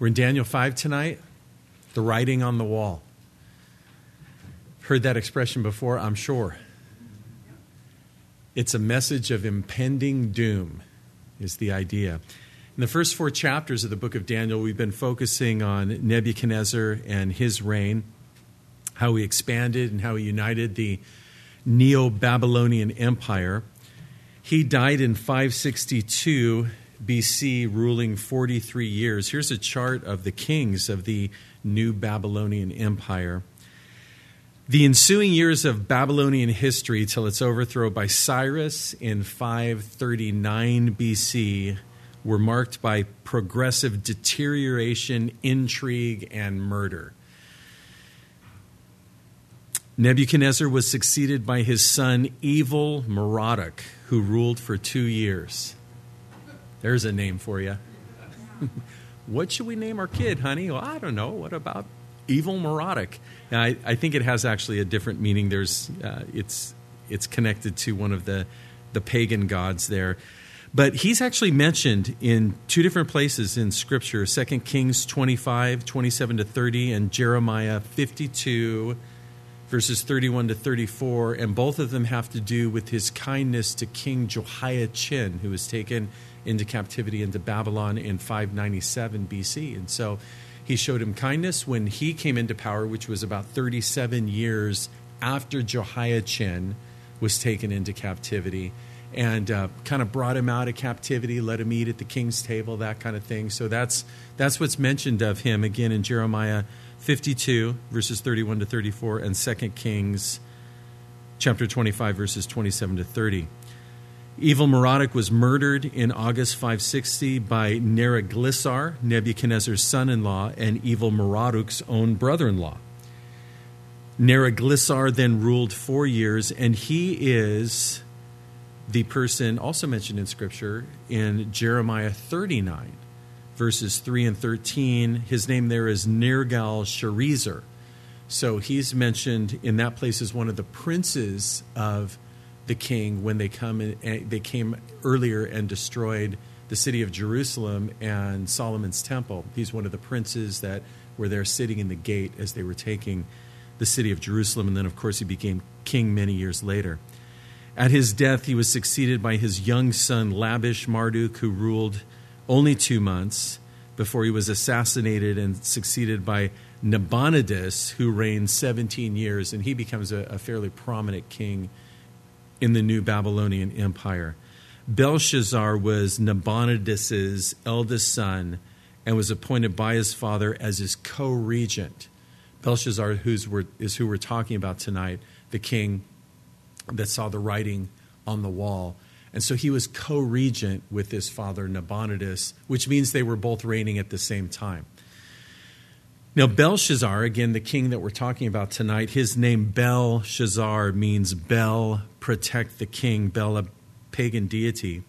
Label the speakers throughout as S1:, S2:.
S1: We're in Daniel 5 tonight, the writing on the wall. Heard that expression before, I'm sure. It's a message of impending doom, is the idea. In the first 4 chapters of the book of Daniel, we've been focusing on Nebuchadnezzar and his reign, how he expanded and how he united the Neo-Babylonian Empire. He died in 562 BC, ruling 43 years. Here's a chart of the kings of the New Babylonian Empire. The ensuing years of Babylonian history till its overthrow by Cyrus in 539 BC were marked by progressive deterioration, intrigue, and murder. Nebuchadnezzar was succeeded by his son Evil Merodach, who ruled for 2 years. There's a name for you. What should we name our kid, honey? Well, I don't know. What about Evil Merodach? I think it has actually a different meaning. It's connected to one of the pagan gods there. But he's actually mentioned in 2 different places in Scripture, 2 Kings 25, 27 to 30, and Jeremiah 52, verses 31 to 34. And both of them have to do with his kindness to King Jehoiachin, who was taken into captivity into Babylon in 597 BC. And so he showed him kindness when he came into power, which was about 37 years after Jehoiachin was taken into captivity, and kind of brought him out of captivity, let him eat at the king's table, that kind of thing. So that's what's mentioned of him, again, in Jeremiah 52, verses 31 to 34, and 2 Kings chapter 25, verses 27 to 30. Evil Merodach was murdered in August 560 by Neriglissar, Nebuchadnezzar's son-in-law, and Evil Merodach's own brother-in-law. Neriglissar then ruled 4 years, and he is the person also mentioned in Scripture in Jeremiah 39, verses 3 and 13. His name there is Nergal-Sharezer. So he's mentioned in that place as one of the princes of the king when they came earlier and destroyed the city of Jerusalem and Solomon's temple. He's one of the princes that were there sitting in the gate as they were taking the city of Jerusalem. And then, of course, he became king many years later. At his death, he was succeeded by his young son, Labish Marduk, who ruled only 2 months before he was assassinated, and succeeded by Nabonidus, who reigned 17 years. And he becomes a fairly prominent king in the New Babylonian Empire. Belshazzar was Nabonidus' eldest son and was appointed by his father as his co-regent. Belshazzar is who we're talking about tonight, the king that saw the writing on the wall. And so he was co-regent with his father Nabonidus, which means they were both reigning at the same time. Now, Belshazzar, again, the king that we're talking about tonight, his name Belshazzar means Bel, protect the king, Bel, a pagan deity.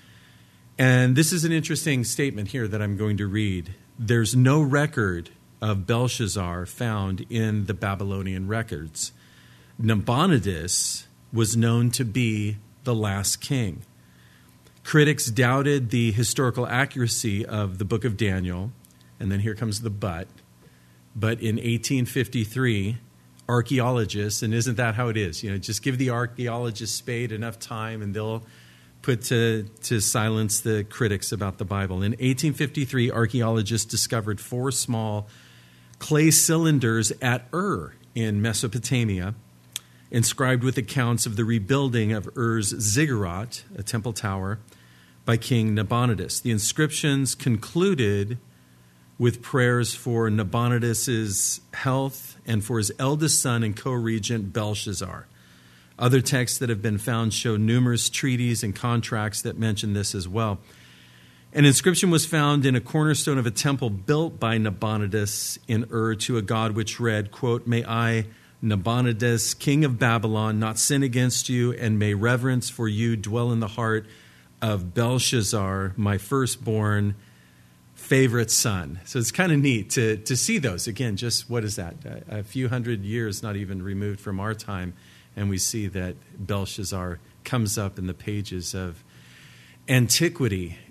S1: And this is an interesting statement here that I'm going to read. There's no record of Belshazzar found in the Babylonian records. Nabonidus was known to be the last king. Critics doubted the historical accuracy of the book of Daniel, and then here comes the but. But in 1853, archaeologists, and isn't that how it is? Just give the archaeologists Spade enough time and they'll put to silence the critics about the Bible. In 1853, archaeologists discovered 4 small clay cylinders at Ur in Mesopotamia, inscribed with accounts of the rebuilding of Ur's ziggurat, a temple tower, by King Nabonidus. The inscriptions concluded with prayers for Nabonidus' health and for his eldest son and co-regent Belshazzar. Other texts that have been found show numerous treaties and contracts that mention this as well. An inscription was found in a cornerstone of a temple built by Nabonidus in Ur to a god which read, quote, "May I, Nabonidus, king of Babylon, not sin against you, and may reverence for you dwell in the heart of Belshazzar, my firstborn, favorite son." So it's kind of neat to see those. Again, just what is that? A few hundred years, not even removed from our time, and we see that Belshazzar comes up in the pages of antiquity.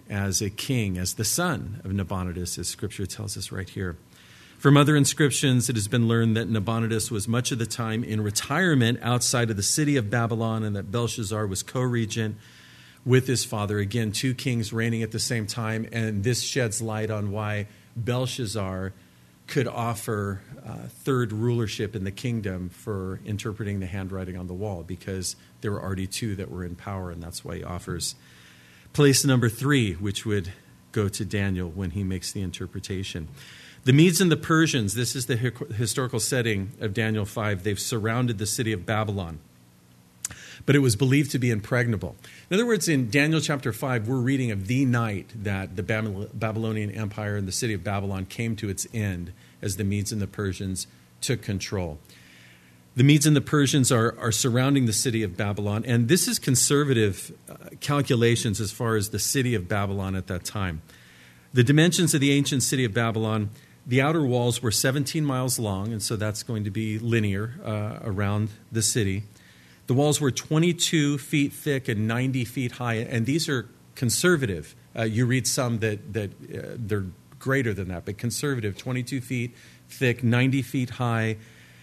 S1: as a king, as the son of Nabonidus, as Scripture tells us right here. From other inscriptions, it has been learned that Nabonidus was much of the time in retirement outside of the city of Babylon, and that Belshazzar was co-regent with his father. Again, two kings reigning at the same time, and this sheds light on why Belshazzar could offer third rulership in the kingdom for interpreting the handwriting on the wall, because there were already two that were in power, and that's why he offers place number 3, which would go to Daniel when he makes the interpretation. The Medes and the Persians, this is the historical setting of Daniel 5. They've surrounded the city of Babylon, but it was believed to be impregnable. In other words, in Daniel chapter 5, we're reading of the night that the Babylonian Empire and the city of Babylon came to its end as the Medes and the Persians took control. The Medes and the Persians are surrounding the city of Babylon, and this is conservative calculations as far as the city of Babylon at that time. The dimensions of the ancient city of Babylon, the outer walls were 17 miles long, and so that's going to be linear around the city. The walls were 22 feet thick and 90 feet high, and these are conservative. You read some that they're greater than that, but conservative, 22 feet thick, 90 feet high.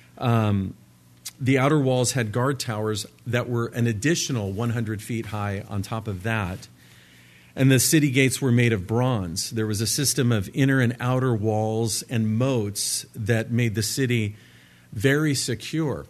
S1: The outer walls had guard towers that were an additional 100 feet high on top of that. And the city gates were made of bronze. There was a system of inner and outer walls and moats that made the city very secure.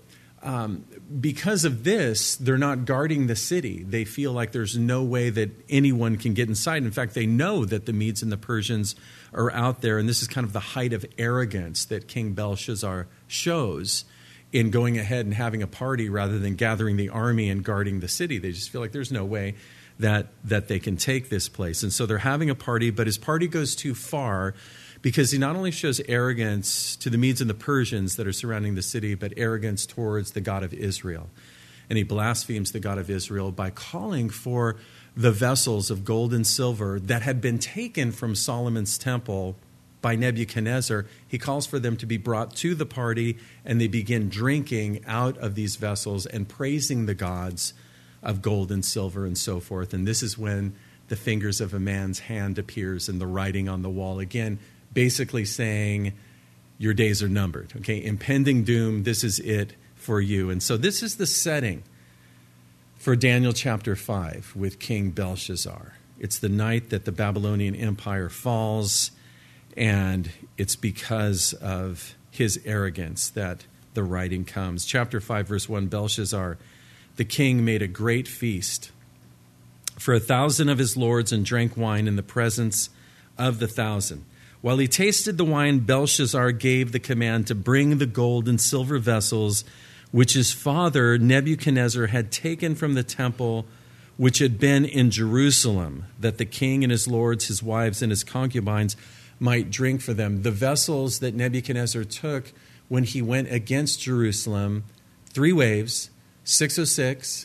S1: Because of this, they're not guarding the city. They feel like there's no way that anyone can get inside. In fact, they know that the Medes and the Persians are out there, and this is kind of the height of arrogance that King Belshazzar shows in going ahead and having a party rather than gathering the army and guarding the city. They just feel like there's no way that they can take this place. And so they're having a party, but his party goes too far because he not only shows arrogance to the Medes and the Persians that are surrounding the city, but arrogance towards the God of Israel. And he blasphemes the God of Israel by calling for the vessels of gold and silver that had been taken from Solomon's temple by Nebuchadnezzar. He calls for them to be brought to the party, and they begin drinking out of these vessels and praising the gods of gold and silver and so forth. And this is when the fingers of a man's hand appears and the writing on the wall. Again, basically saying, your days are numbered. Okay, impending doom, this is it for you. And so this is the setting for Daniel chapter 5 with King Belshazzar. It's the night that the Babylonian Empire falls, and it's because of his arrogance that the writing comes. Chapter 5, verse 1, Belshazzar, the king, made a great feast for 1,000 of his lords and drank wine in the presence of the 1,000. While he tasted the wine, Belshazzar gave the command to bring the gold and silver vessels which his father Nebuchadnezzar had taken from the temple which had been in Jerusalem, that the king and his lords, his wives, and his concubines might drink for them. The vessels that Nebuchadnezzar took when he went against Jerusalem, 3 waves, 606,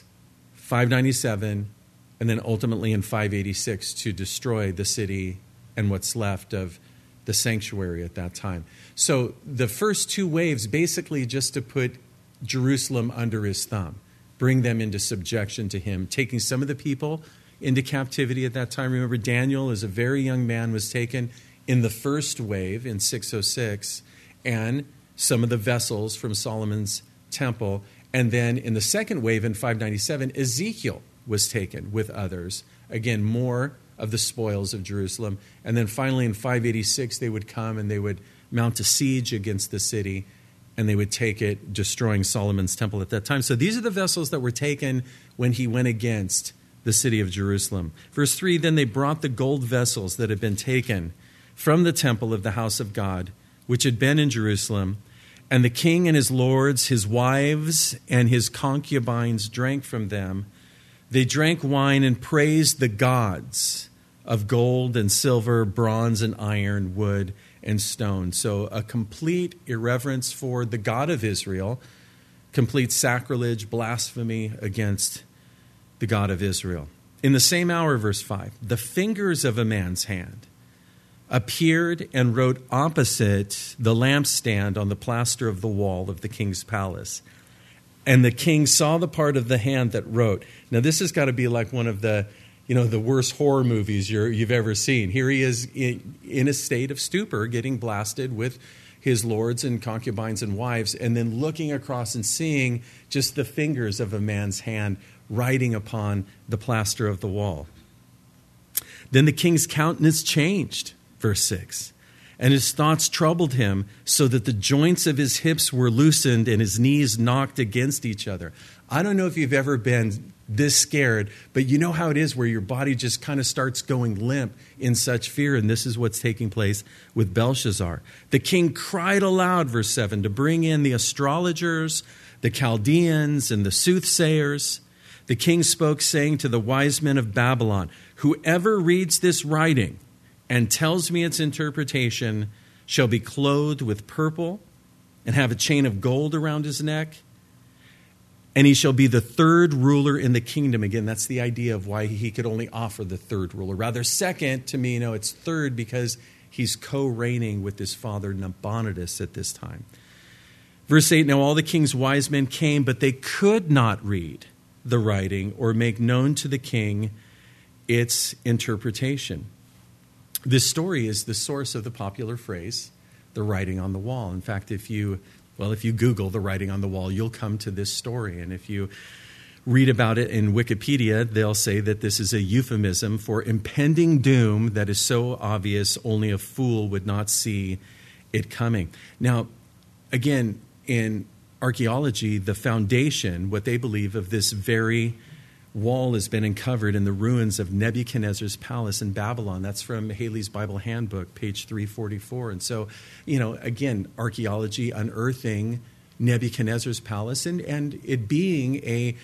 S1: 597, and then ultimately in 586 to destroy the city and what's left of the sanctuary at that time. So the first 2 waves basically just to put Jerusalem under his thumb, bring them into subjection to him, taking some of the people into captivity at that time. Remember, Daniel, as a very young man, was taken in the first wave in 606, and some of the vessels from Solomon's temple. And then in the second wave in 597, Ezekiel was taken with others. Again, more of the spoils of Jerusalem. And then finally in 586, they would come and they would mount a siege against the city, and they would take it, destroying Solomon's temple at that time. So these are the vessels that were taken when he went against the city of Jerusalem. Verse 3, then they brought the gold vessels that had been taken from the temple of the house of God, which had been in Jerusalem, and the king and his lords, his wives, and his concubines drank from them. They drank wine and praised the gods of gold and silver, bronze and iron, wood and stone. So a complete irreverence for the God of Israel, complete sacrilege, blasphemy against the God of Israel. In the same hour, verse 5, the fingers of a man's hand appeared and wrote opposite the lampstand on the plaster of the wall of the king's palace. And the king saw the part of the hand that wrote. Now, this has got to be like one of the the worst horror movies you've ever seen. Here he is in a state of stupor, getting blasted with his lords and concubines and wives, and then looking across and seeing just the fingers of a man's hand writing upon the plaster of the wall. Then the king's countenance changed, verse 6, and his thoughts troubled him so that the joints of his hips were loosened and his knees knocked against each other. I don't know if you've ever been this scared, but you know how it is where your body just kind of starts going limp in such fear, and this is what's taking place with Belshazzar. The king cried aloud, verse 7, to bring in the astrologers, the Chaldeans, and the soothsayers. The king spoke, saying to the wise men of Babylon, whoever reads this writing and tells me its interpretation shall be clothed with purple and have a chain of gold around his neck, and he shall be the third ruler in the kingdom. Again, that's the idea of why he could only offer the third ruler. Rather, second, to me, it's third because he's co-reigning with his father Nabonidus at this time. Verse 8, now all the king's wise men came, but they could not read the writing or make known to the king its interpretation. This story is the source of the popular phrase, the writing on the wall. In fact, if you Google the writing on the wall, you'll come to this story. And if you read about it in Wikipedia, they'll say that this is a euphemism for impending doom that is so obvious only a fool would not see it coming. Now, again, in archaeology, the foundation, what they believe of this very wall has been uncovered in the ruins of Nebuchadnezzar's palace in Babylon. That's from Haley's Bible Handbook, page 344. And so, again, archaeology unearthing Nebuchadnezzar's palace and it being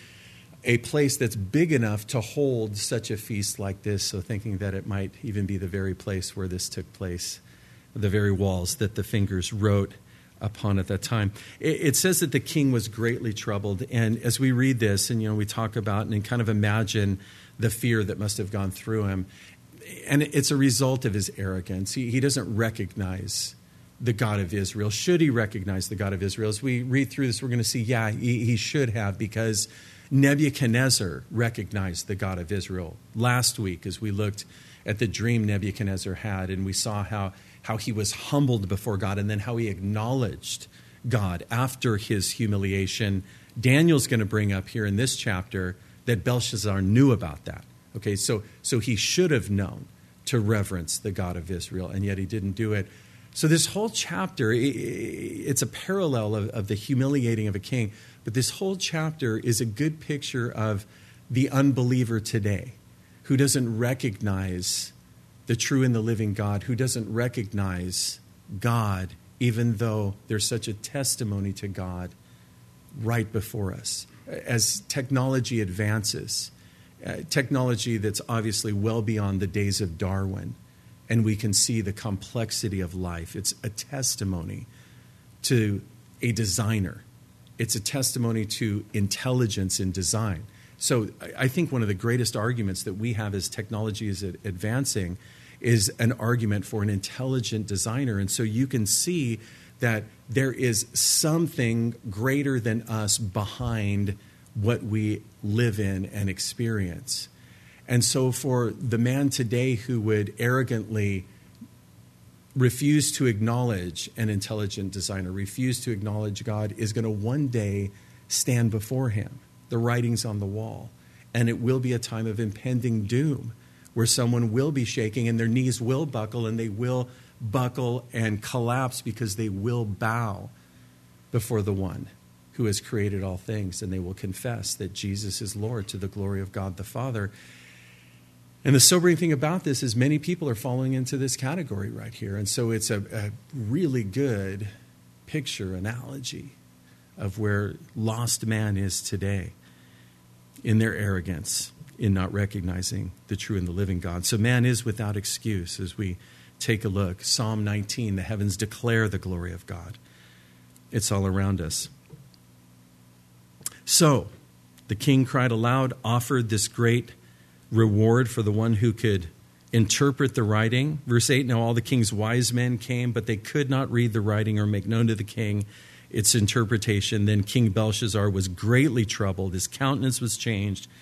S1: a place that's big enough to hold such a feast like this. So thinking that it might even be the very place where this took place, the very walls that the fingers wrote upon at that time. It says that the king was greatly troubled. And as we read this and, we talk about and kind of imagine the fear that must have gone through him, and it's a result of his arrogance. He doesn't recognize the God of Israel. Should he recognize the God of Israel? As we read through this, we're going to see, he should have, because Nebuchadnezzar recognized the God of Israel. Last week, as we looked at the dream Nebuchadnezzar had, and we saw how he was humbled before God and then how he acknowledged God after his humiliation. Daniel's going to bring up here in this chapter that Belshazzar knew about that. Okay, so he should have known to reverence the God of Israel, and yet he didn't do it. So this whole chapter, it's a parallel of the humiliating of a king, but this whole chapter is a good picture of the unbeliever today who doesn't recognize the true and the living God, who doesn't recognize God, even though there's such a testimony to God right before us. As technology advances, technology that's obviously well beyond the days of Darwin, and we can see the complexity of life. It's a testimony to a designer. It's a testimony to intelligence in design. So I think one of the greatest arguments that we have as technology is advancing is an argument for an intelligent designer. And so you can see that there is something greater than us behind what we live in and experience. And so for the man today who would arrogantly refuse to acknowledge an intelligent designer, refuse to acknowledge God, is going to one day stand before him. The writing's on the wall. And it will be a time of impending doom where someone will be shaking and their knees will buckle, and they will buckle and collapse because they will bow before the one who has created all things, and they will confess that Jesus is Lord to the glory of God the Father. And the sobering thing about this is many people are falling into this category right here. And so it's a really good picture, analogy of where lost man is today in their arrogance, in not recognizing the true and the living God. So man is without excuse as we take a look. Psalm 19, the heavens declare the glory of God. It's all around us. So the king cried aloud, offered this great reward for the one who could interpret the writing. Verse 8, now all the king's wise men came, but they could not read the writing or make known to the king its interpretation. Then King Belshazzar was greatly troubled. His countenance was changed,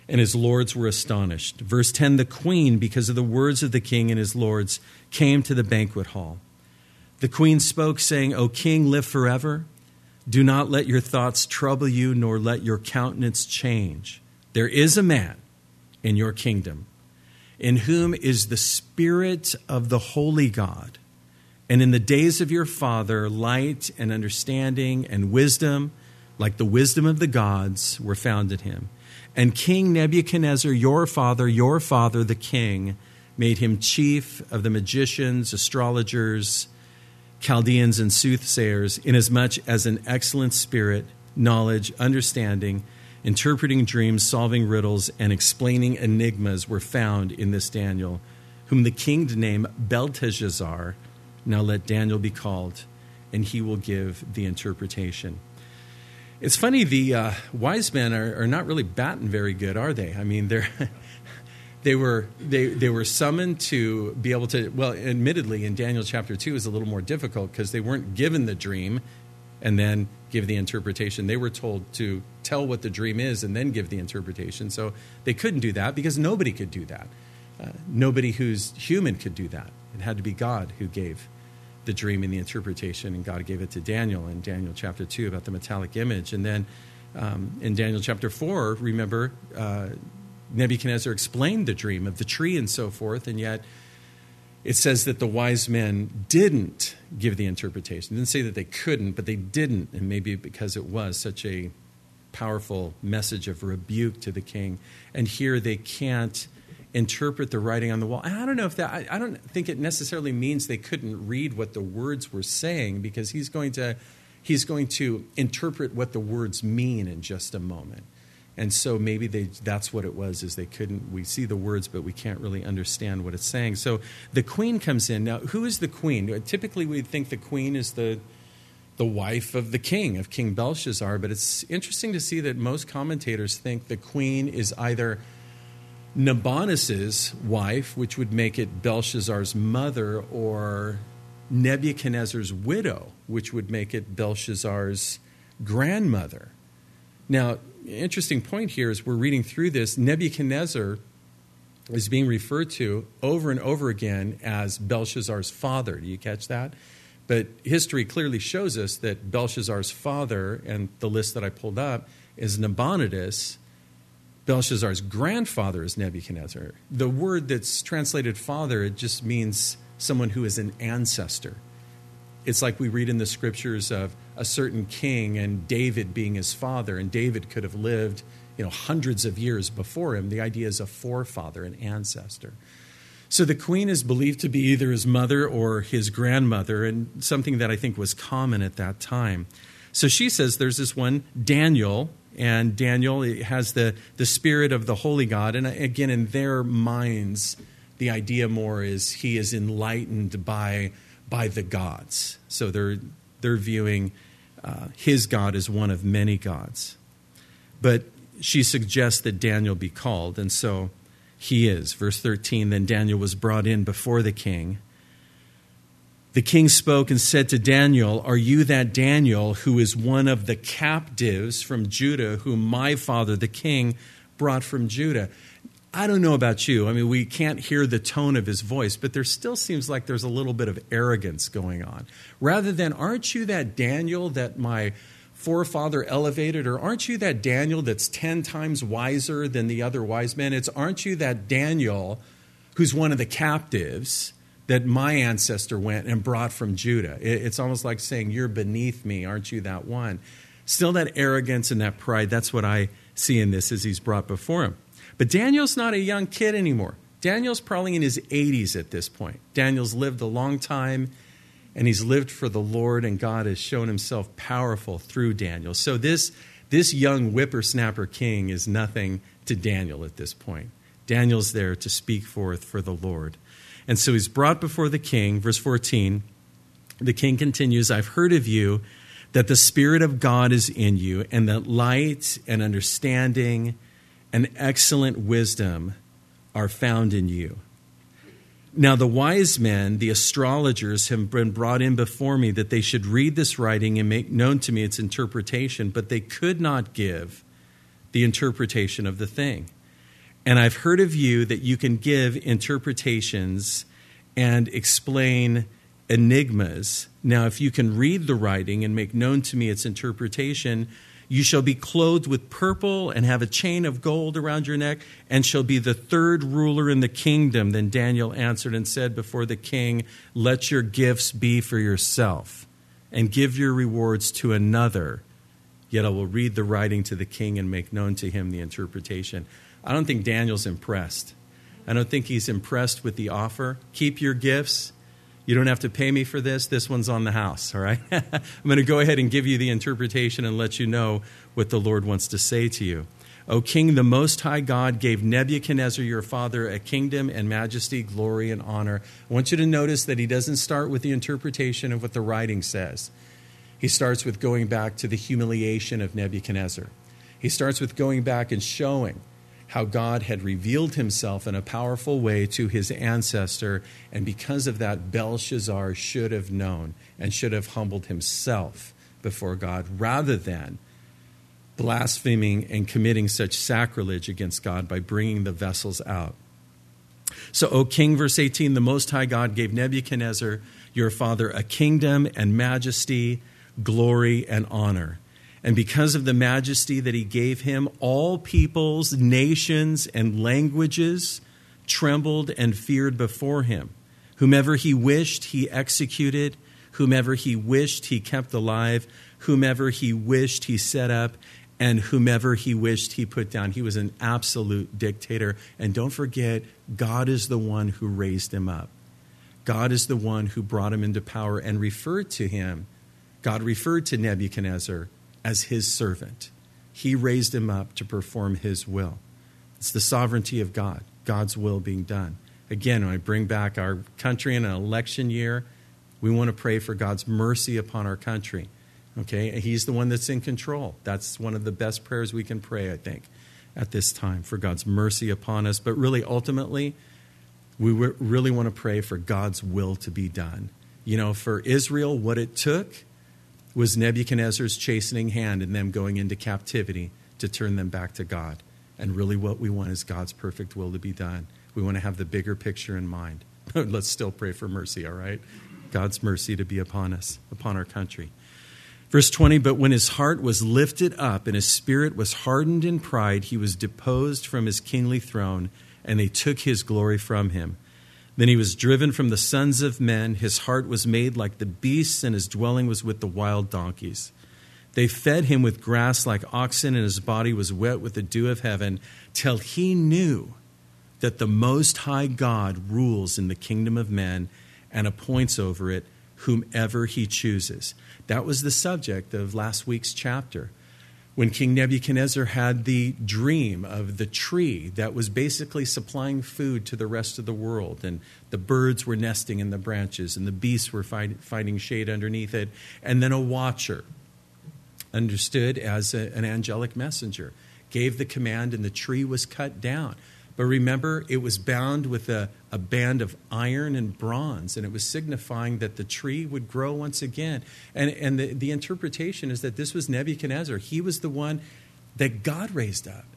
S1: and his lords were astonished. Verse 10, the queen, because of the words of the king and his lords, came to the banquet hall. The queen spoke, saying, O king, live forever. Do not let your thoughts trouble you, nor let your countenance change. There is a man in your kingdom, in whom is the Spirit of the holy God. And in the days of your father, light and understanding and wisdom, like the wisdom of the gods, were found in him. And King Nebuchadnezzar, your father, the king, made him chief of the magicians, astrologers, Chaldeans, and soothsayers, inasmuch as an excellent spirit, knowledge, understanding, interpreting dreams, solving riddles, and explaining enigmas were found in this Daniel, whom the king named Belteshazzar. Now let Daniel be called, and he will give the interpretation. It's funny, the wise men are not really batting very good, are they? I mean, they were summoned to be able to, well, admittedly, in Daniel chapter 2 is a little more difficult because they weren't given the dream and then give the interpretation. They were told to tell what the dream is and then give the interpretation. So they couldn't do that because nobody could do that. Nobody who's human could do that. It had to be God who gave the dream and the interpretation, and God gave it to Daniel in Daniel chapter 2 about the metallic image. And then in Daniel chapter 4, remember, Nebuchadnezzar explained the dream of the tree and so forth, and yet it says that the wise men didn't give the interpretation. It didn't say that they couldn't, but they didn't, and maybe because it was such a powerful message of rebuke to the king. And here they can't interpret the writing on the wall. And I don't know if that, I don't think it necessarily means they couldn't read what the words were saying, because he's going to interpret what the words mean in just a moment. And so maybe that's what it was, is we see the words, but we can't really understand what it's saying. So the queen comes in. Now, who is the queen? Typically we'd think the queen is the wife of the king, of King Belshazzar, but it's interesting to see that most commentators think the queen is either Nabonidus' wife, which would make it Belshazzar's mother, or Nebuchadnezzar's widow, which would make it Belshazzar's grandmother. Now, interesting point here is we're reading through this, Nebuchadnezzar is being referred to over and over again as Belshazzar's father. Do you catch that? But history clearly shows us that Belshazzar's father, and the list that I pulled up, is Nabonidus. Belshazzar's grandfather is Nebuchadnezzar. The word that's translated father, it just means someone who is an ancestor. It's like we read in the scriptures of a certain king and David being his father, and David could have lived, hundreds of years before him. The idea is a forefather, an ancestor. So the queen is believed to be either his mother or his grandmother, and something that I think was common at that time. So she says there's this one, Daniel, and Daniel has the spirit of the holy God. And again, in their minds, the idea more is he is enlightened by the gods. So they're viewing his God as one of many gods. But she suggests that Daniel be called, and so he is. Verse 13, then Daniel was brought in before the king. The king spoke and said to Daniel, are you that Daniel who is one of the captives from Judah, whom my father, the king, brought from Judah? I don't know about you. I mean, we can't hear the tone of his voice, but there still seems like there's a little bit of arrogance going on. Rather than, aren't you that Daniel that my forefather elevated? Or aren't you that Daniel that's 10 times wiser than the other wise men? Aren't you that Daniel who's one of the captives that my ancestor went and brought from Judah? It's almost like saying, you're beneath me, aren't you that one? Still that arrogance and that pride, that's what I see in this as he's brought before him. But Daniel's not a young kid anymore. Daniel's probably in his 80s at this point. Daniel's lived a long time, and he's lived for the Lord, and God has shown himself powerful through Daniel. So this young whippersnapper king is nothing to Daniel at this point. Daniel's there to speak forth for the Lord. And so he's brought before the king. Verse 14, the king continues, I've heard of you that the Spirit of God is in you, and that light and understanding and excellent wisdom are found in you. Now the wise men, the astrologers, have been brought in before me that they should read this writing and make known to me its interpretation, but they could not give the interpretation of the thing. And I've heard of you that you can give interpretations and explain enigmas. Now, if you can read the writing and make known to me its interpretation, you shall be clothed with purple and have a chain of gold around your neck and shall be the third ruler in the kingdom. Then Daniel answered and said before the king, let your gifts be for yourself and give your rewards to another. Yet I will read the writing to the king and make known to him the interpretation. I don't think Daniel's impressed. I don't think he's impressed with the offer. Keep your gifts. You don't have to pay me for this. This one's on the house, all right? I'm going to go ahead and give you the interpretation and let you know what the Lord wants to say to you. O King, the Most High God gave Nebuchadnezzar your father a kingdom and majesty, glory, and honor. I want you to notice that he doesn't start with the interpretation of what the writing says. He starts with going back to the humiliation of Nebuchadnezzar. He starts with going back and showing how God had revealed himself in a powerful way to his ancestor, and because of that, Belshazzar should have known and should have humbled himself before God rather than blaspheming and committing such sacrilege against God by bringing the vessels out. So, O King, verse 18, the Most High God gave Nebuchadnezzar, your father, a kingdom and majesty, glory, and honor. And because of the majesty that he gave him, all peoples, nations, and languages trembled and feared before him. Whomever he wished, he executed. Whomever he wished, he kept alive. Whomever he wished, he set up. And whomever he wished, he put down. He was an absolute dictator. And don't forget, God is the one who raised him up. God is the one who brought him into power and referred to him. God referred to Nebuchadnezzar as his servant. He raised him up to perform his will. It's the sovereignty of God, God's will being done. Again, when I bring back our country in an election year, we want to pray for God's mercy upon our country. Okay, he's the one that's in control. That's one of the best prayers we can pray, I think, at this time, for God's mercy upon us. But really, ultimately, we really want to pray for God's will to be done. You know, for Israel, what it took was Nebuchadnezzar's chastening hand and them going into captivity to turn them back to God. And really what we want is God's perfect will to be done. We want to have the bigger picture in mind. Let's still pray for mercy, all right? God's mercy to be upon us, upon our country. Verse 20, but when his heart was lifted up and his spirit was hardened in pride, he was deposed from his kingly throne, and they took his glory from him. Then he was driven from the sons of men. His heart was made like the beasts, and his dwelling was with the wild donkeys. They fed him with grass like oxen, and his body was wet with the dew of heaven, till he knew that the Most High God rules in the kingdom of men and appoints over it whomever he chooses. That was the subject of last week's chapter, when King Nebuchadnezzar had the dream of the tree that was basically supplying food to the rest of the world, and the birds were nesting in the branches, and the beasts were finding shade underneath it, and then a watcher, understood as an angelic messenger, gave the command, and the tree was cut down. But remember, it was bound with a band of iron and bronze, and it was signifying that the tree would grow once again. And the interpretation is that this was Nebuchadnezzar. He was the one that God raised up,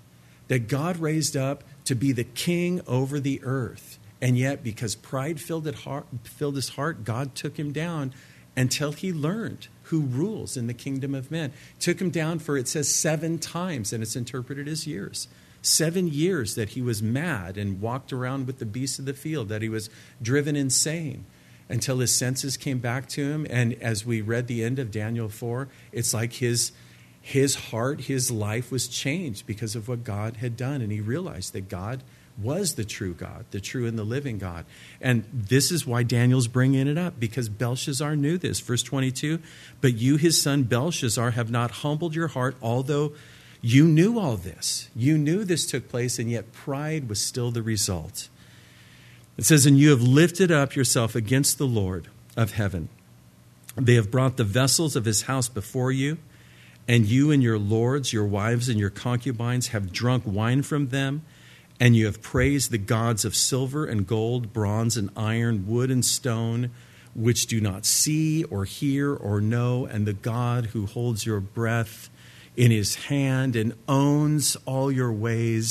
S1: to be the king over the earth. And yet, because pride filled his heart, God took him down until he learned who rules in the kingdom of men. Took him down for, it says, 7 times, and it's interpreted as years. 7 years that he was mad and walked around with the beasts of the field, that he was driven insane until his senses came back to him. And as we read the end of Daniel 4, it's like his heart, his life was changed because of what God had done. And he realized that God was the true God, the true and the living God. And this is why Daniel's bringing it up, because Belshazzar knew this. Verse 22, but you, his son Belshazzar, have not humbled your heart, although you knew all this. You knew this took place, and yet pride was still the result. It says, and you have lifted up yourself against the Lord of heaven. They have brought the vessels of his house before you, and you and your lords, your wives, and your concubines have drunk wine from them, and you have praised the gods of silver and gold, bronze and iron, wood and stone, which do not see or hear or know, and the God who holds your breath in his hand and owns all your ways.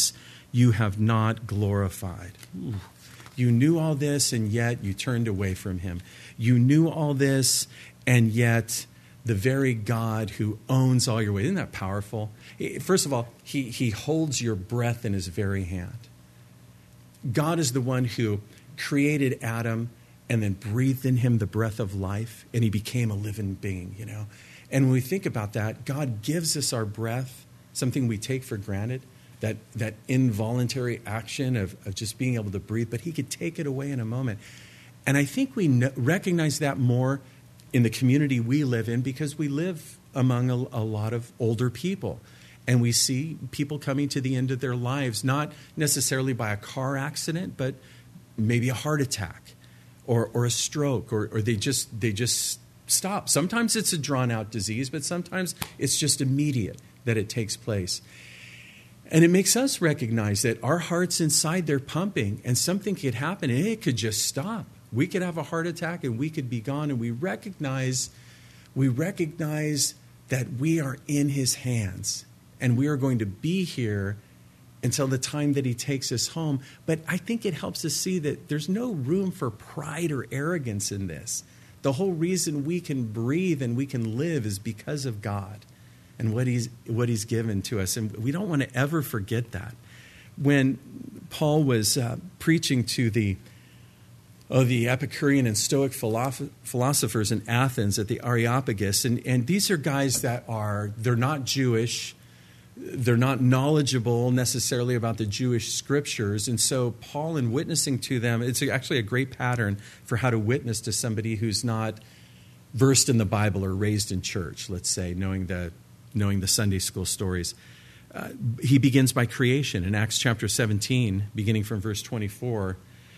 S1: you have not glorified. Ooh. You knew all this, and yet you turned away from him. You knew all this, and yet the very God who owns all your ways. Isn't that powerful? First of all, he holds your breath in his very hand. God is the one who created Adam and then breathed in him the breath of life, and he became a living being, you know. And when we think about that, God gives us our breath, something we take for granted, that involuntary action of just being able to breathe, but he could take it away in a moment. And I think we recognize that more in the community we live in because we live among a lot of older people. And we see people coming to the end of their lives, not necessarily by a car accident, but maybe a heart attack or a stroke, or they just stop. Sometimes it's a drawn-out disease, but sometimes it's just immediate that it takes place. And it makes us recognize that our hearts inside, they're pumping, and something could happen, and it could just stop. We could have a heart attack, and we could be gone, and we recognize that we are in his hands, and we are going to be here until the time that he takes us home. But I think it helps us see that there's no room for pride or arrogance in this. The whole reason we can breathe and we can live is because of God and what he's given to us. And we don't want to ever forget that. When Paul was preaching to the Epicurean and Stoic philosophers in Athens at the Areopagus, and these are guys they're not Jewish, they're not knowledgeable necessarily about the Jewish scriptures. And so Paul, in witnessing to them, it's actually a great pattern for how to witness to somebody who's not versed in the Bible or raised in church, let's say, knowing the Sunday school stories. He begins by creation. In Acts chapter 17, beginning from verse 24,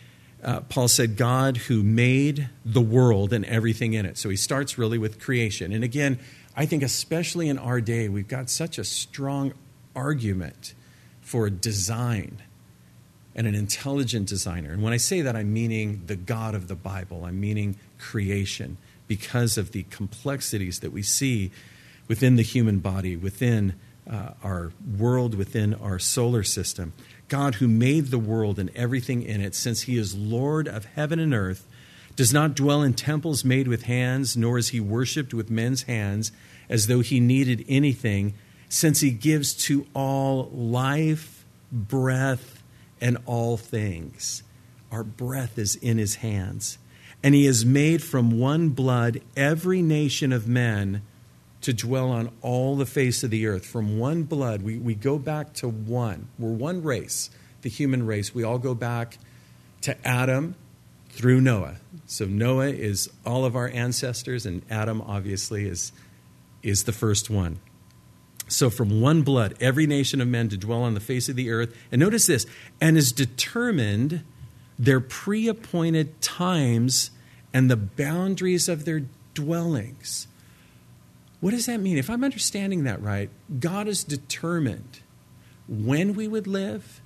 S1: Paul said, God who made the world and everything in it. So he starts really with creation. And again, I think especially in our day, we've got such a strong argument for design and an intelligent designer. And when I say that, I'm meaning the God of the Bible. I'm meaning creation because of the complexities that we see within the human body, within our world, within our solar system. God who made the world and everything in it, since he is Lord of heaven and earth, does not dwell in temples made with hands, nor is he worshipped with men's hands as though he needed anything, since he gives to all life, breath, and all things. Our breath is in his hands. And he has made from one blood every nation of men to dwell on all the face of the earth. From one blood, we go back to one. We're one race, the human race. We all go back to Adam through Noah. So Noah is all of our ancestors, and Adam obviously is the first one. So from one blood, every nation of men to dwell on the face of the earth. And notice this, and has determined their pre-appointed times and the boundaries of their dwellings. What does that mean? If I'm understanding that right, God has determined when we would live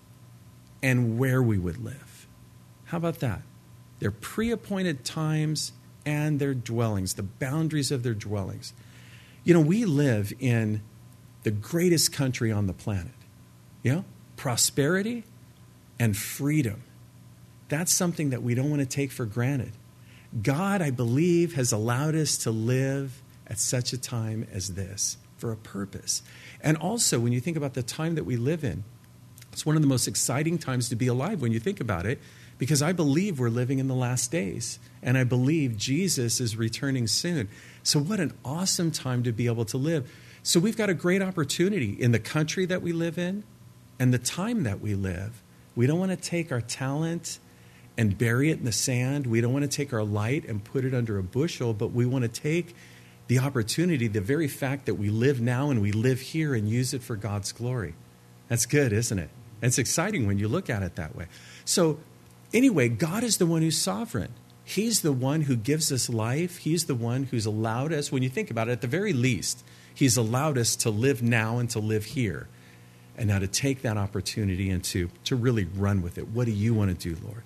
S1: and where we would live. How about that? Their pre-appointed times and their dwellings, the boundaries of their dwellings. You know, we live in the greatest country on the planet. You know, prosperity and freedom. That's something that we don't want to take for granted. God, I believe, has allowed us to live at such a time as this for a purpose. And also, when you think about the time that we live in, it's one of the most exciting times to be alive when you think about it, because I believe we're living in the last days, and I believe Jesus is returning soon. So what an awesome time to be able to live. So we've got a great opportunity in the country that we live in and the time that we live. We don't want to take our talent and bury it in the sand. We don't want to take our light and put it under a bushel, but we want to take the opportunity, the very fact that we live now and we live here, and use it for God's glory. That's good, isn't it? It's exciting when you look at it that way. So anyway, God is the one who's sovereign. He's the one who gives us life. He's the one who's allowed us, when you think about it, at the very least, he's allowed us to live now and to live here. And now to take that opportunity and to really run with it. What do you want to do, Lord?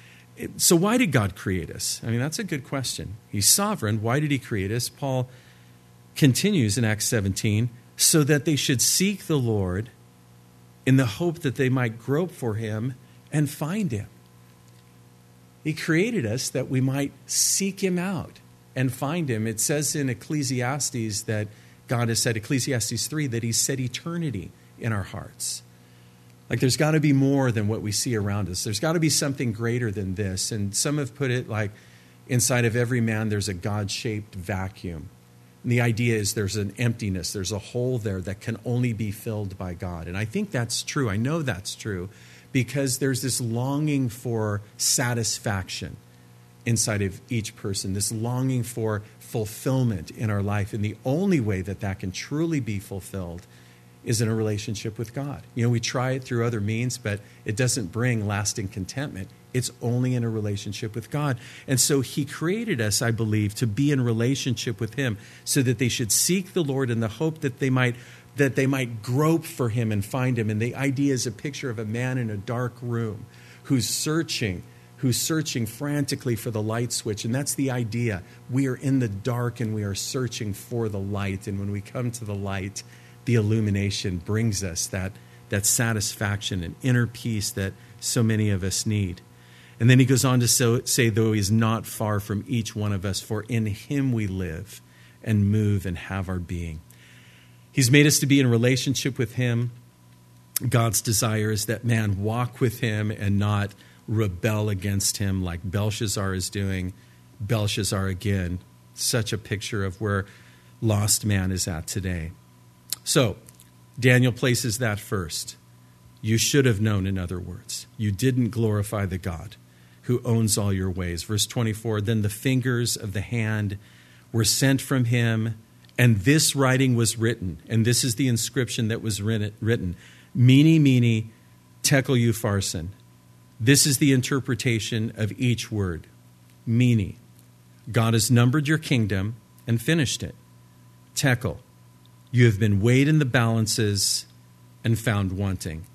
S1: So why did God create us? I mean, that's a good question. He's sovereign. Why did he create us? Paul continues in Acts 17, so that they should seek the Lord in the hope that they might grope for him and find him. He created us that we might seek him out and find him. It says in Ecclesiastes that God has said, Ecclesiastes 3, that he set eternity in our hearts. Like there's got to be more than what we see around us. There's got to be something greater than this. And some have put it like inside of every man there's a God-shaped vacuum. And the idea is there's an emptiness, there's a hole there that can only be filled by God. And I think that's true. I know that's true because there's this longing for satisfaction inside of each person, this longing for fulfillment in our life. And the only way that that can truly be fulfilled is in a relationship with God. You know, we try it through other means, but it doesn't bring lasting contentment. It's only in a relationship with God. And so he created us, I believe, to be in relationship with him so that they should seek the Lord in the hope that they might grope for him and find him. And the idea is a picture of a man in a dark room who's searching frantically for the light switch. And that's the idea. We are in the dark and we are searching for the light. And when we come to the light, the illumination brings us that satisfaction and inner peace that so many of us need. And then he goes on to say, though he is not far from each one of us, for in him we live and move and have our being. He's made us to be in relationship with him. God's desire is that man walk with him and not rebel against him like Belshazzar is doing. Belshazzar, again, such a picture of where lost man is at today. So, Daniel places that first. You should have known, in other words. You didn't glorify the God who owns all your ways. Verse 24, then the fingers of the hand were sent from him, and this writing was written. And this is the inscription that was written. Mene, mene, tekel upharsin. This is the interpretation of each word. Mene. God has numbered your kingdom and finished it. Tekel. You have been weighed in the balances and found wanting.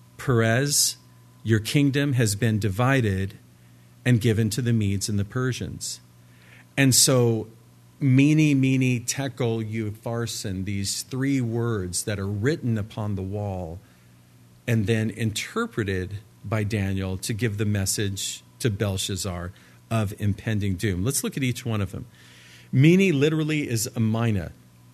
S1: Perez. Your kingdom has been divided and given to the Medes and the Persians. And so, mene, mene, tekel upharsin, these three words that are written upon the wall and then interpreted by Daniel to give the message to Belshazzar of impending doom. Let's look at each one of them. Mene literally is a mina,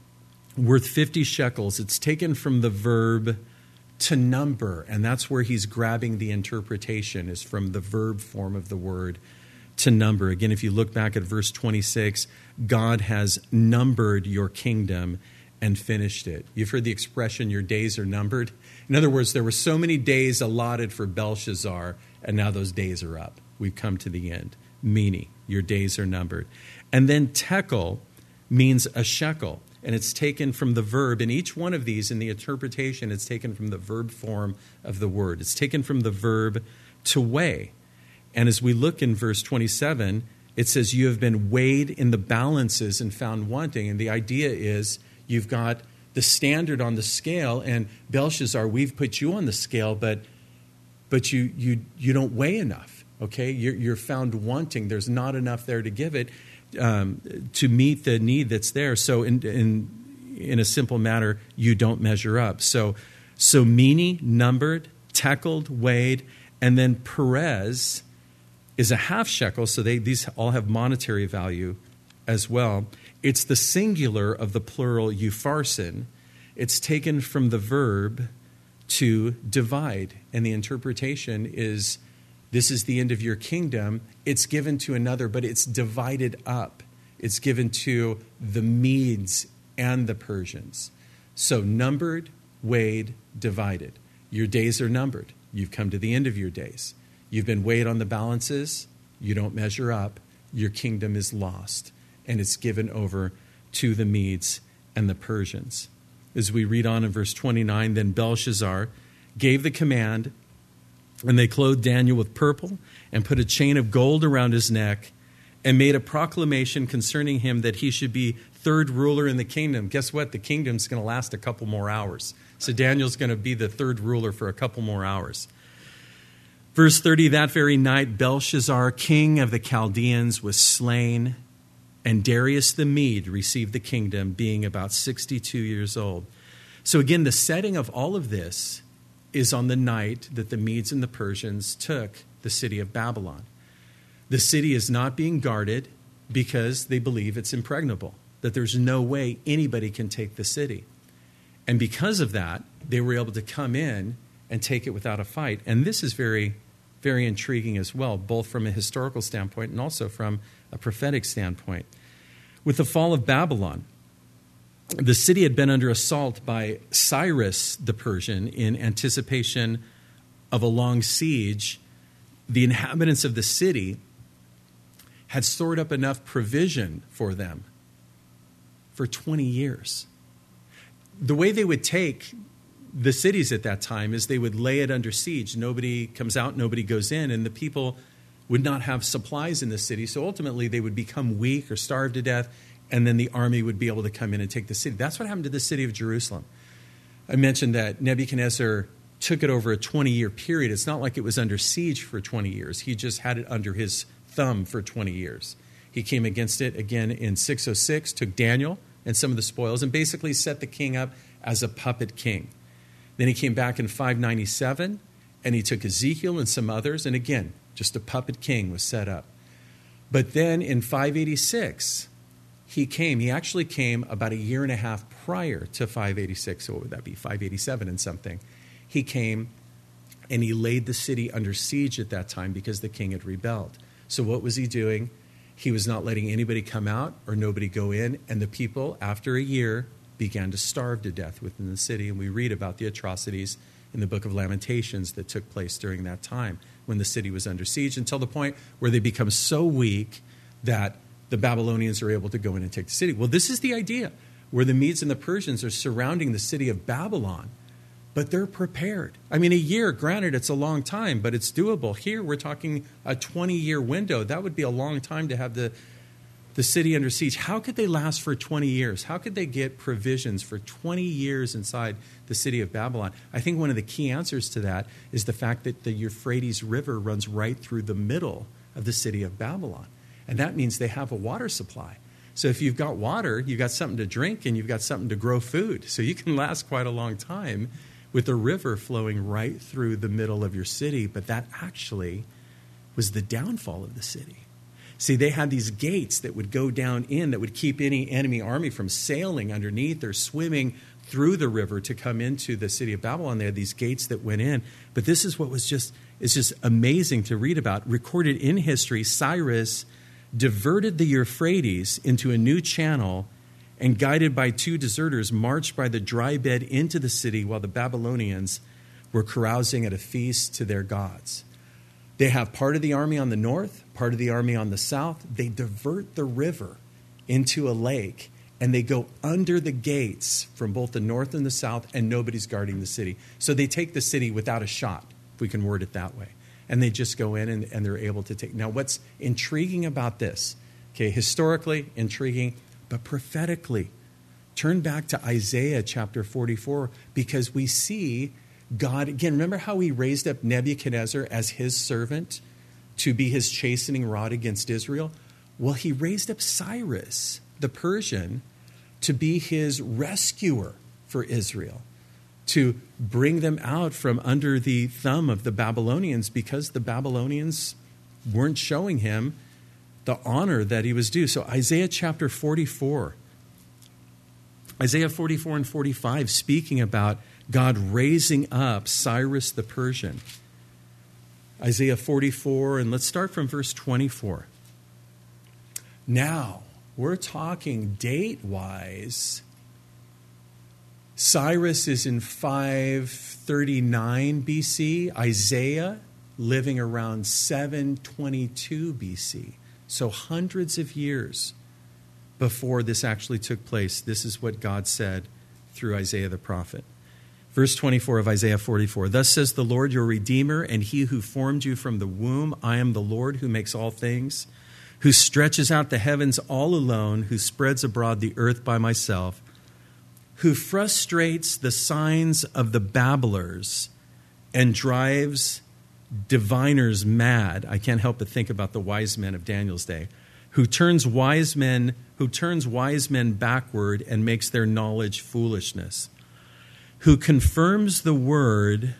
S1: worth 50 shekels. It's taken from the verb to number, and that's where he's grabbing the interpretation, is from the verb form of the word to number. Again, if you look back at verse 26, God has numbered your kingdom and finished it. You've heard the expression, your days are numbered. In other words, there were so many days allotted for Belshazzar, and now those days are up. We've come to the end. Mene, your days are numbered. And then tekel means a shekel, and it's taken from the verb. In each one of these, in the interpretation, it's taken from the verb form of the word. It's taken from the verb to weigh. And as we look in verse 27, it says, you have been weighed in the balances and found wanting. And the idea is you've got the standard on the scale, and Belshazzar, we've put you on the scale, but you don't weigh enough, okay? You're found wanting. There's not enough there to give it to meet the need that's there. So in a simple matter, you don't measure up. So mene, numbered, teckled, weighed, and then Perez is a half shekel, so these all have monetary value as well. It's the singular of the plural upharsin. It's taken from the verb to divide, and the interpretation is, this is the end of your kingdom. It's given to another, but it's divided up. It's given to the Medes and the Persians. So numbered, weighed, divided. Your days are numbered. You've come to the end of your days. You've been weighed on the balances. You don't measure up. Your kingdom is lost, and it's given over to the Medes and the Persians. As we read on in verse 29, then Belshazzar gave the command, and they clothed Daniel with purple and put a chain of gold around his neck and made a proclamation concerning him that he should be third ruler in the kingdom. Guess what? The kingdom's going to last a couple more hours. So Daniel's going to be the third ruler for a couple more hours. Verse 30, that very night, Belshazzar, king of the Chaldeans, was slain, and Darius the Mede received the kingdom, being about 62 years old. So again, the setting of all of this is on the night that the Medes and the Persians took the city of Babylon. The city is not being guarded because they believe it's impregnable, that there's no way anybody can take the city. And because of that, they were able to come in and take it without a fight. And this is very, very intriguing as well, both from a historical standpoint and also from a prophetic standpoint. With the fall of Babylon, the city had been under assault by Cyrus the Persian in anticipation of a long siege. The inhabitants of the city had stored up enough provision for them for 20 years. The way they would take the cities at that time is they would lay it under siege. Nobody comes out, nobody goes in, and the people would not have supplies in the city. So ultimately they would become weak or starve to death, and then the army would be able to come in and take the city. That's what happened to the city of Jerusalem. I mentioned that Nebuchadnezzar took it over a 20-year period. It's not like it was under siege for 20 years. He just had it under his thumb for 20 years. He came against it again in 606, took Daniel and some of the spoils, and basically set the king up as a puppet king. Then he came back in 597, and he took Ezekiel and some others, and again, just a puppet king was set up. But then in 586, he actually came about a year and a half prior to 586, so what would that be, 587 and something. He came and he laid the city under siege at that time because the king had rebelled. So what was he doing? He was not letting anybody come out or nobody go in, and the people, after a year, began to starve to death within the city. And we read about the atrocities in the book of Lamentations that took place during that time when the city was under siege, until the point where they become so weak that the Babylonians are able to go in and take the city. Well, this is the idea, where the Medes and the Persians are surrounding the city of Babylon, but they're prepared. I mean, a year, granted, it's a long time, but it's doable. Here, we're talking a 20-year window. That would be a long time to have the city under siege. How could they last for 20 years? How could they get provisions for 20 years inside the city of Babylon? I think one of the key answers to that is the fact that the Euphrates River runs right through the middle of the city of Babylon. And that means they have a water supply. So if you've got water, you've got something to drink and you've got something to grow food. So you can last quite a long time with the river flowing right through the middle of your city. But that actually was the downfall of the city. See, they had these gates that would go down in that would keep any enemy army from sailing underneath or swimming through the river to come into the city of Babylon. They had these gates that went in. But this is what it's just amazing to read about. Recorded in history, Cyrus diverted the Euphrates into a new channel and, guided by two deserters, marched by the dry bed into the city while the Babylonians were carousing at a feast to their gods. They have part of the army on the north, part of the army on the south. They divert the river into a lake, and they go under the gates from both the north and the south, and nobody's guarding the city. So they take the city without a shot, if we can word it that way. And they just go in and they're able to take. Now, what's intriguing about this, okay, historically intriguing, but prophetically, turn back to Isaiah chapter 44, because we see God, again, remember how he raised up Nebuchadnezzar as his servant to be his chastening rod against Israel? Well, he raised up Cyrus, the Persian, to be his rescuer for Israel, to bring them out from under the thumb of the Babylonians, because the Babylonians weren't showing him the honor that he was due. So Isaiah chapter 44, Isaiah 44 and 45, speaking about God raising up Cyrus the Persian. Isaiah 44, and let's start from verse 24. Now, we're talking date-wise. Cyrus is in 539 BC. Isaiah living around 722 BC. So hundreds of years before this actually took place. This is what God said through Isaiah the prophet. Verse 24 of Isaiah 44, "Thus says the Lord your Redeemer, and he who formed you from the womb. I am the Lord who makes all things, who stretches out the heavens all alone, who spreads abroad the earth by myself, who frustrates the signs of the babblers and drives diviners mad." I can't help but think about the wise men of Daniel's day. Who turns wise men backward and makes their knowledge foolishness. Who confirms the word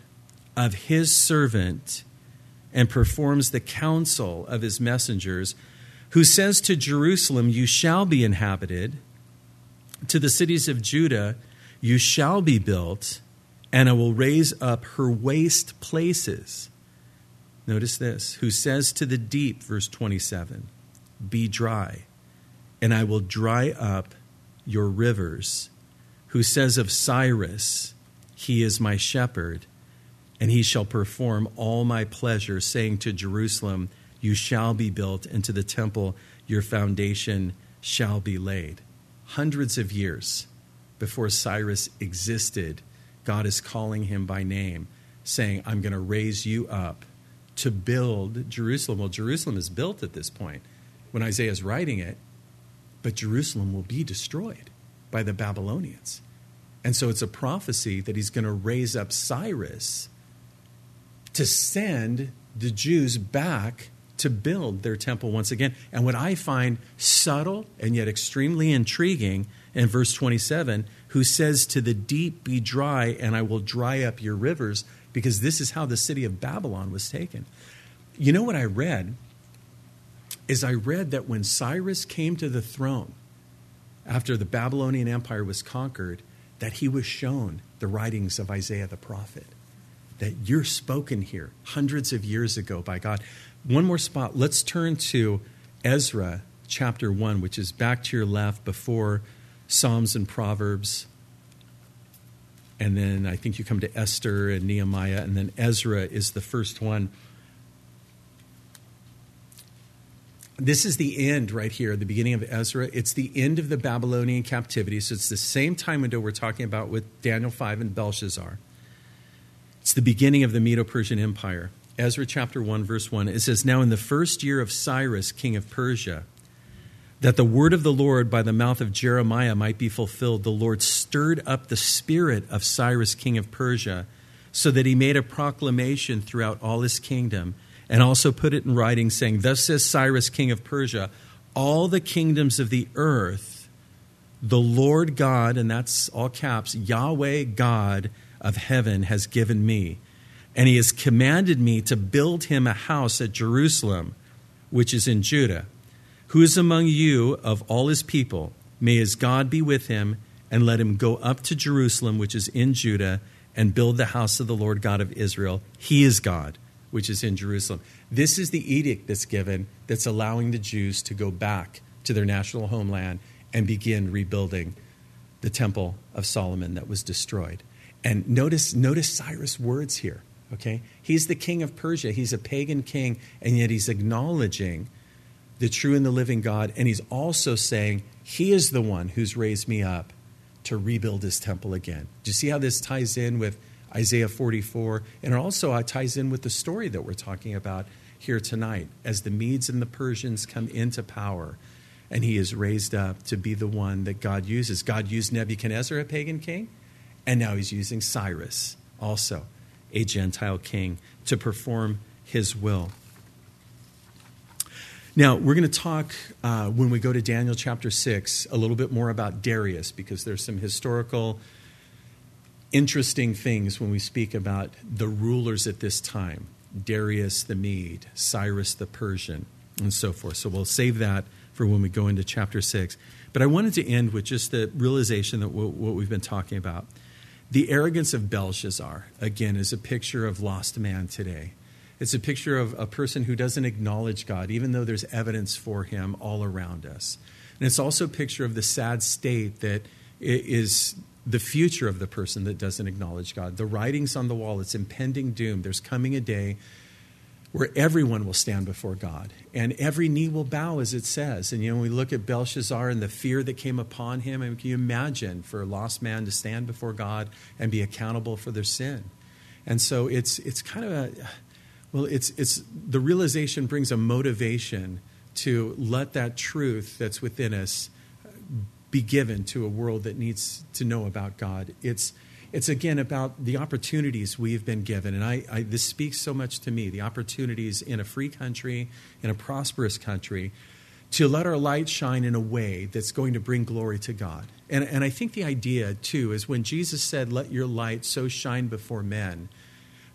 S1: of his servant and performs the counsel of his messengers, who says to Jerusalem, you shall be inhabited, to the cities of Judah, you shall be built, and I will raise up her waste places. Notice this, who says to the deep, verse 27, be dry, and I will dry up your rivers. Who says of Cyrus, he is my shepherd, and he shall perform all my pleasure, saying to Jerusalem, you shall be built, and to the temple your foundation shall be laid. Hundreds of years before Cyrus existed, God is calling him by name, saying, I'm going to raise you up to build Jerusalem. Well, Jerusalem is built at this point when Isaiah is writing it, but Jerusalem will be destroyed by the Babylonians. And so it's a prophecy that he's going to raise up Cyrus to send the Jews back to build their temple once again. And what I find subtle and yet extremely intriguing in verse 27, who says to the deep, be dry, and I will dry up your rivers, because this is how the city of Babylon was taken. You know what I read? Is I read that when Cyrus came to the throne after the Babylonian Empire was conquered, that he was shown the writings of Isaiah the prophet, that you're spoken here hundreds of years ago by God. One more spot. Let's turn to Ezra chapter 1, which is back to your left before Psalms and Proverbs. And then I think you come to Esther and Nehemiah, and then Ezra is the first one. This is the end right here, the beginning of Ezra. It's the end of the Babylonian captivity. So it's the same time window we're talking about with Daniel 5 and Belshazzar. It's the beginning of the Medo-Persian Empire. Ezra chapter 1, verse 1. It says, now in the first year of Cyrus, king of Persia, that the word of the Lord by the mouth of Jeremiah might be fulfilled, the Lord stirred up the spirit of Cyrus, king of Persia, so that he made a proclamation throughout all his kingdom, and also put it in writing, saying, thus says Cyrus, king of Persia, all the kingdoms of the earth, the Lord God, and that's all caps, Yahweh God of heaven has given me. And he has commanded me to build him a house at Jerusalem, which is in Judah. Who is among you of all his people? May his God be with him, and let him go up to Jerusalem, which is in Judah, and build the house of the Lord God of Israel. He is God, which is in Jerusalem. This is the edict that's given that's allowing the Jews to go back to their national homeland and begin rebuilding the temple of Solomon that was destroyed. And notice Cyrus' words here, okay? He's the king of Persia. He's a pagan king, and yet he's acknowledging the true and the living God, and he's also saying, he is the one who's raised me up to rebuild his temple again. Do you see how this ties in with Isaiah 44? And it also ties in with the story that we're talking about here tonight, as the Medes and the Persians come into power, and he is raised up to be the one that God uses. God used Nebuchadnezzar, a pagan king, and now he's using Cyrus, also a Gentile king, to perform his will. Now, we're going to talk, when we go to Daniel chapter 6, a little bit more about Darius, because there's some historical, interesting things when we speak about the rulers at this time. Darius the Mede, Cyrus the Persian, and so forth. So we'll save that for when we go into chapter 6. But I wanted to end with just the realization that what we've been talking about. The arrogance of Belshazzar, again, is a picture of lost man today. It's a picture of a person who doesn't acknowledge God, even though there's evidence for him all around us. And it's also a picture of the sad state that is the future of the person that doesn't acknowledge God. The writing's on the wall. It's impending doom. There's coming a day where everyone will stand before God, and every knee will bow, as it says. And, when we look at Belshazzar and the fear that came upon him, and can you imagine for a lost man to stand before God and be accountable for their sin? And so it's kind of it's the realization brings a motivation to let that truth that's within us be given to a world that needs to know about God. It's again about the opportunities we've been given. And I this speaks so much to me, the opportunities in a free country, in a prosperous country, to let our light shine in a way that's going to bring glory to God. And I think the idea, too, is when Jesus said, let your light so shine before men,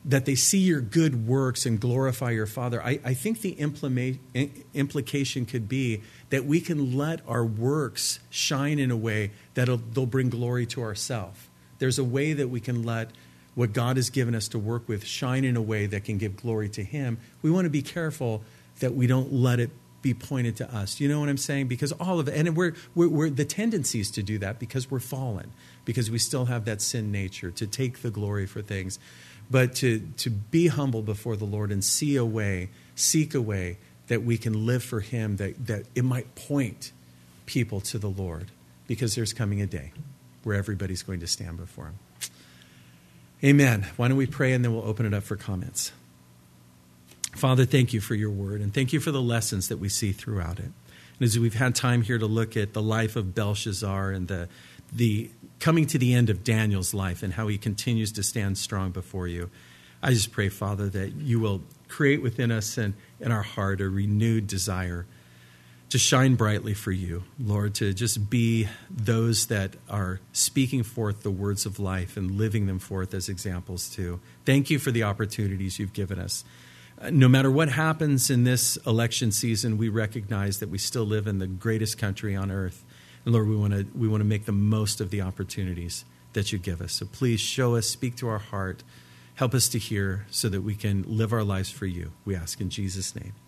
S1: that they see your good works and glorify your Father. I think the implication could be that we can let our works shine in a way that they'll bring glory to ourselves. There's a way that we can let what God has given us to work with shine in a way that can give glory to Him. We want to be careful that we don't let it be pointed to us. You know what I'm saying? Because all of it, and we're the tendencies to do that because we're fallen, because we still have that sin nature to take the glory for things. But to be humble before the Lord and seek a way that we can live for Him, that it might point people to the Lord, because there's coming a day where everybody's going to stand before Him. Amen. Why don't we pray and then we'll open it up for comments. Father, thank you for your word, and thank you for the lessons that we see throughout it. And as we've had time here to look at the life of Belshazzar and the coming to the end of Daniel's life and how he continues to stand strong before you, I just pray, Father, that you will create within us and in our heart a renewed desire to shine brightly for you, Lord, to just be those that are speaking forth the words of life and living them forth as examples too. Thank you for the opportunities you've given us. No matter what happens in this election season, we recognize that we still live in the greatest country on earth. And Lord, we want to make the most of the opportunities that you give us. So please show us, speak to our heart, help us to hear so that we can live our lives for you. We ask in Jesus' name.